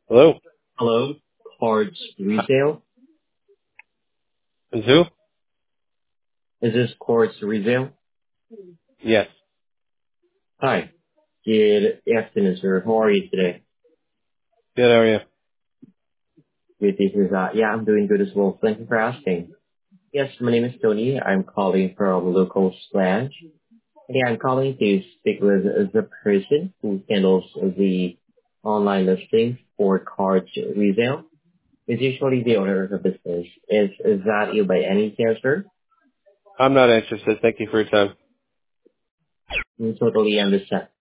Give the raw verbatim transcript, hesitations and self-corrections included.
Hello? Hello, Cards Resale. Zoo? Is this Cards Resale? Yes. Hi. Good afternoon, sir. How are you today? Good, how are you? Good, this is, uh, yeah, I'm doing good as well. Thank you for asking. Yes, my name is Tony. I'm calling from local slash. Yeah, I'm calling to speak with the person who handles the online listing for Cards Resale. Is usually the owner of the business. Is, is that you by any chance, sir? I'm not interested. Thank you for your time. I totally understand.